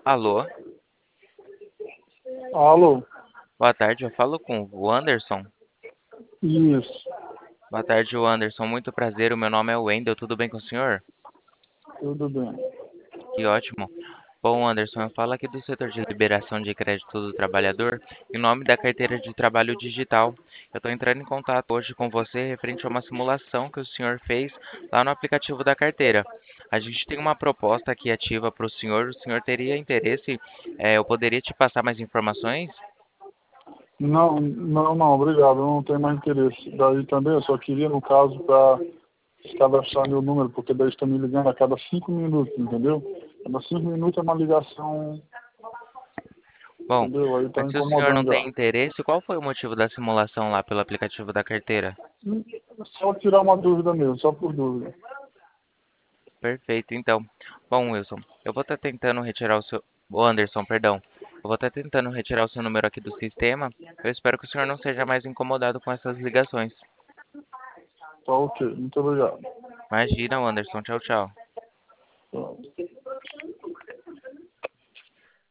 Alô, Alô? boa tarde, eu falo com o Anderson. Isso, Boa tarde, o Anderson, muito prazer, o meu nome é Wendel, tudo bem com o senhor? tudo bem. Que ótimo. Bom, Anderson, eu falo aqui do setor de liberação de crédito do trabalhador, em nome da carteira de trabalho digital. Eu estou entrando em contato hoje com você referente a uma simulação que o senhor fez lá no aplicativo da carteira. A gente tem uma proposta aqui ativa para o senhor teria interesse? Eu poderia te passar mais informações? Não, não, não, obrigado, eu não tenho mais interesse. Daí também eu só queria, no caso, para cadastrar meu número, porque daí estão me ligando a cada 5 minutos, entendeu? Cada 5 minutos é uma ligação, Bom, entendeu? Aí está mas se o senhor não incomodando tem já. interesse, qual foi o motivo da simulação lá pelo aplicativo da carteira? Só tirar uma dúvida mesmo, só por dúvida. Perfeito, então. Bom, Wilson, eu vou estar tentando retirar o seu. Ô, Anderson, perdão. Eu vou estar tentando retirar o seu número aqui do sistema. Eu espero que o senhor não seja mais incomodado com essas ligações. Tá ok, muito obrigado. Imagina, Anderson. Tchau, tchau.